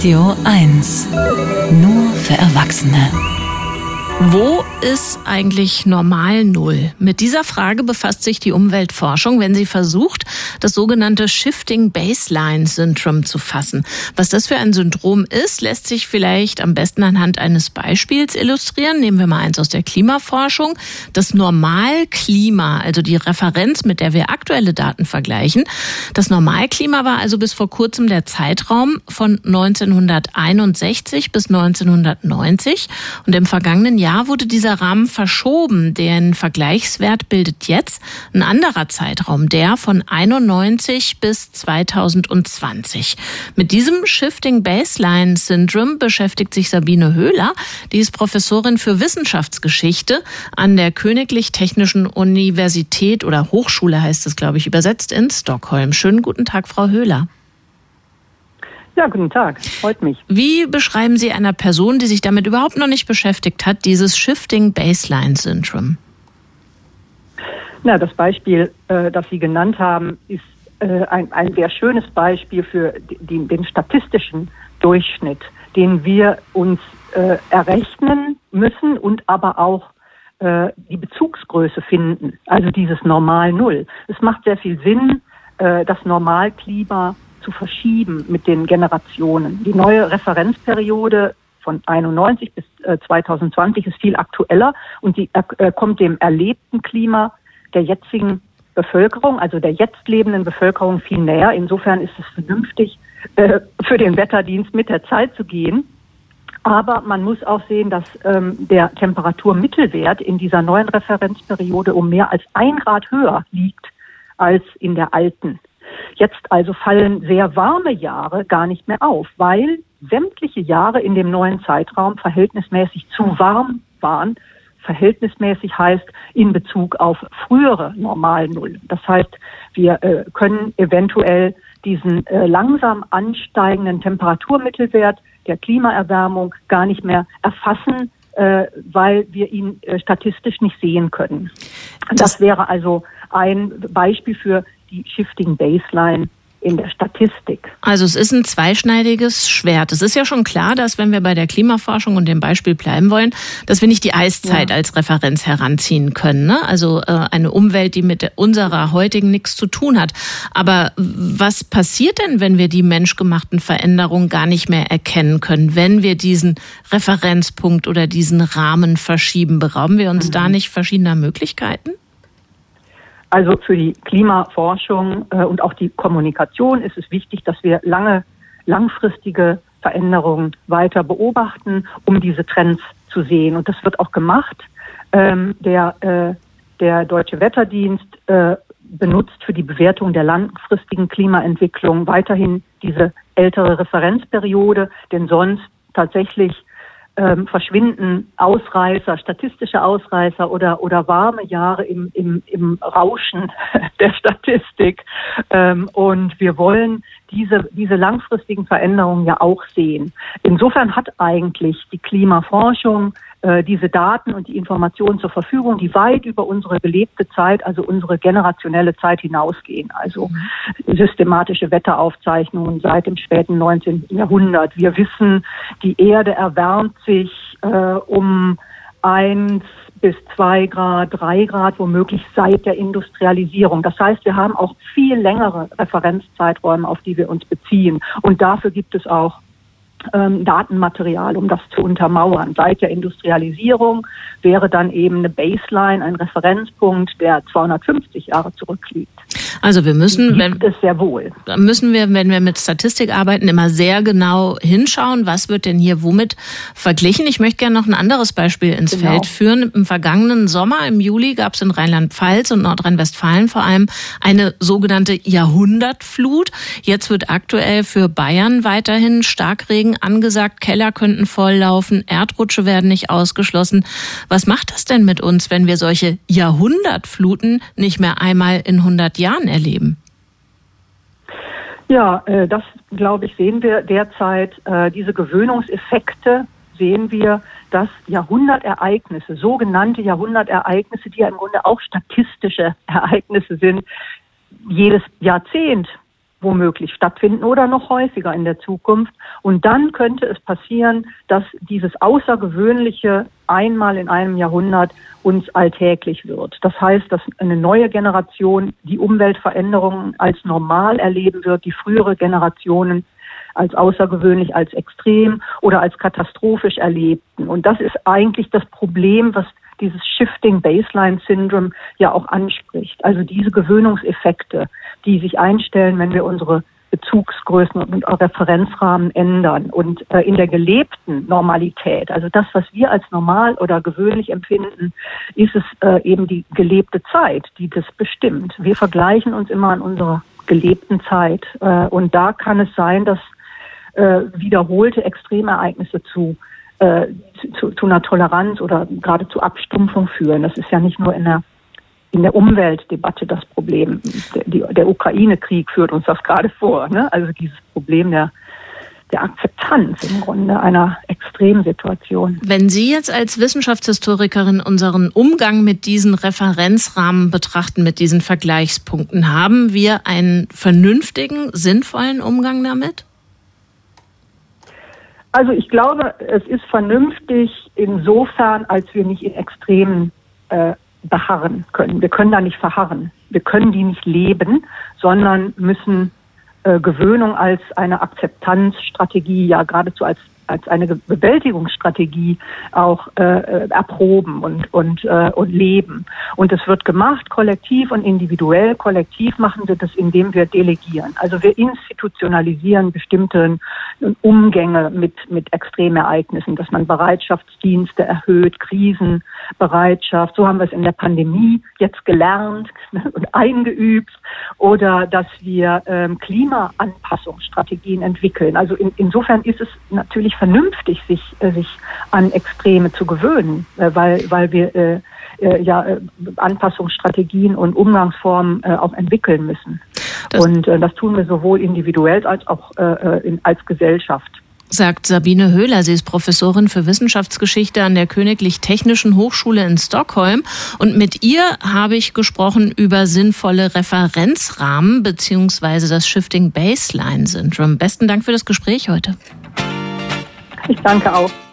Radio 1. Nur für Erwachsene. Wo ist eigentlich normal Null? Mit dieser Frage befasst sich die Umweltforschung, wenn sie versucht, das sogenannte Shifting Baseline Syndrome zu fassen. Was das für ein Syndrom ist, lässt sich vielleicht am besten anhand eines Beispiels illustrieren. Nehmen wir mal eins aus der Klimaforschung. Das Normalklima, also die Referenz, mit der wir aktuelle Daten vergleichen. Das Normalklima war also bis vor kurzem der Zeitraum von 1961 bis 1990. Und im vergangenen Jahr wurde dieser Rahmen verschoben. Den Vergleichswert bildet jetzt ein anderer Zeitraum, der von 91 bis 2020. Mit diesem Shifting Baseline Syndrome beschäftigt sich Sabine Höhler. Die ist Professorin für Wissenschaftsgeschichte an der Königlich Technischen Universität oder Hochschule heißt es, glaube ich, übersetzt in Stockholm. Schönen guten Tag, Frau Höhler. Ja, guten Tag. Freut mich. Wie beschreiben Sie einer Person, die sich damit überhaupt noch nicht beschäftigt hat, dieses Shifting Baseline Syndrome? Na, das Beispiel, das Sie genannt haben, ist ein sehr schönes Beispiel für den statistischen Durchschnitt, den wir uns errechnen müssen und aber auch die Bezugsgröße finden, also dieses Normal Null. Es macht sehr viel Sinn, das Normalklima zu verschieben mit den Generationen. Die neue Referenzperiode von 91 bis 2020 ist viel aktueller und die kommt dem erlebten Klima der jetzigen Bevölkerung, also der jetzt lebenden Bevölkerung, viel näher. Insofern ist es vernünftig, für den Wetterdienst mit der Zeit zu gehen. Aber man muss auch sehen, dass der Temperaturmittelwert in dieser neuen Referenzperiode um mehr als 1 Grad höher liegt als in der alten. Jetzt also fallen sehr warme Jahre gar nicht mehr auf, weil sämtliche Jahre in dem neuen Zeitraum verhältnismäßig zu warm waren. Verhältnismäßig heißt in Bezug auf frühere Normal Null. Das heißt, wir können eventuell diesen langsam ansteigenden Temperaturmittelwert der Klimaerwärmung gar nicht mehr erfassen, weil wir ihn statistisch nicht sehen können. Das wäre also ein Beispiel für die Shifting Baseline in der Statistik. Also es ist ein zweischneidiges Schwert. Es ist ja schon klar, dass wenn wir bei der Klimaforschung und dem Beispiel bleiben wollen, dass wir nicht die Eiszeit als Referenz heranziehen können, ne? Also eine Umwelt, die mit unserer heutigen nichts zu tun hat. Aber was passiert denn, wenn wir die menschgemachten Veränderungen gar nicht mehr erkennen können, wenn wir diesen Referenzpunkt oder diesen Rahmen verschieben? Berauben wir uns da nicht verschiedener Möglichkeiten? Also für die Klimaforschung und auch die Kommunikation ist es wichtig, dass wir langfristige Veränderungen weiter beobachten, um diese Trends zu sehen. Und das wird auch gemacht. Der Deutsche Wetterdienst benutzt für die Bewertung der langfristigen Klimaentwicklung weiterhin diese ältere Referenzperiode, denn sonst tatsächlich verschwinden Ausreißer, statistische Ausreißer oder warme Jahre im Rauschen der Statistik. Und wir wollen diese langfristigen Veränderungen ja auch sehen. Insofern hat eigentlich die Klimaforschung diese Daten und die Informationen zur Verfügung, die weit über unsere gelebte Zeit, also unsere generationelle Zeit hinausgehen. Also systematische Wetteraufzeichnungen seit dem späten 19. Jahrhundert. Wir wissen, die Erde erwärmt sich um 1 bis 2 Grad, 3 Grad, womöglich seit der Industrialisierung. Das heißt, wir haben auch viel längere Referenzzeiträume, auf die wir uns beziehen. Und dafür gibt es auch Datenmaterial, um das zu untermauern. Seit der Industrialisierung wäre dann eben eine Baseline, ein Referenzpunkt, der 250 Jahre zurückliegt. Also wir müssen, wenn wir mit Statistik arbeiten, immer sehr genau hinschauen, was wird denn hier womit verglichen. Ich möchte gerne noch ein anderes Beispiel ins Feld führen. Im vergangenen Sommer, im Juli, gab es in Rheinland-Pfalz und Nordrhein-Westfalen vor allem eine sogenannte Jahrhundertflut. Jetzt wird aktuell für Bayern weiterhin Starkregen angesagt. Keller könnten volllaufen, Erdrutsche werden nicht ausgeschlossen. Was macht das denn mit uns, wenn wir solche Jahrhundertfluten nicht mehr einmal in 100 Jahren erleben? Ja, das, glaube ich, sehen wir derzeit. Diese Gewöhnungseffekte sehen wir, dass Jahrhundertereignisse, sogenannte Jahrhundertereignisse, die ja im Grunde auch statistische Ereignisse sind, jedes Jahrzehnt womöglich stattfinden oder noch häufiger in der Zukunft. Und dann könnte es passieren, dass dieses Außergewöhnliche einmal in einem Jahrhundert uns alltäglich wird. Das heißt, dass eine neue Generation die Umweltveränderungen als normal erleben wird, die frühere Generationen als außergewöhnlich, als extrem oder als katastrophisch erlebten. Und das ist eigentlich das Problem, was dieses Shifting Baseline Syndrome ja auch anspricht. Also diese Gewöhnungseffekte, die sich einstellen, wenn wir unsere Bezugsgrößen und Referenzrahmen ändern. Und in der gelebten Normalität, also das, was wir als normal oder gewöhnlich empfinden, ist es eben die gelebte Zeit, die das bestimmt. Wir vergleichen uns immer an unserer gelebten Zeit. Und da kann es sein, dass wiederholte Extremereignisse zu einer Toleranz oder gerade zu Abstumpfung führen. Das ist ja nicht nur in der Umweltdebatte das Problem. Der Ukraine-Krieg führt uns das gerade vor, ne? Also dieses Problem der Akzeptanz im Grunde einer Extremsituation. Wenn Sie jetzt als Wissenschaftshistorikerin unseren Umgang mit diesen Referenzrahmen betrachten, mit diesen Vergleichspunkten, haben wir einen vernünftigen, sinnvollen Umgang damit? Also ich glaube, es ist vernünftig insofern, als wir nicht in Extremen beharren können. Wir können da nicht verharren. Wir können die nicht leben, sondern müssen Gewöhnung als eine Akzeptanzstrategie, ja geradezu als eine Bewältigungsstrategie auch erproben und leben. Und es wird gemacht, kollektiv und individuell. Kollektiv machen wir das, indem wir delegieren. Also wir institutionalisieren bestimmte Umgänge mit Extremereignissen, dass man Bereitschaftsdienste erhöht, Krisenbereitschaft. So haben wir es in der Pandemie jetzt gelernt und eingeübt. Oder dass wir Klimaanpassungsstrategien entwickeln. Also insofern ist es natürlich vernünftig, sich an Extreme zu gewöhnen, weil wir Anpassungsstrategien und Umgangsformen auch entwickeln müssen. Und das tun wir sowohl individuell als auch als Gesellschaft. Sagt Sabine Höhler. Sie ist Professorin für Wissenschaftsgeschichte an der Königlich Technischen Hochschule in Stockholm. Und mit ihr habe ich gesprochen über sinnvolle Referenzrahmen bzw. das Shifting Baseline Syndrome. Besten Dank für das Gespräch heute. Ich danke auch.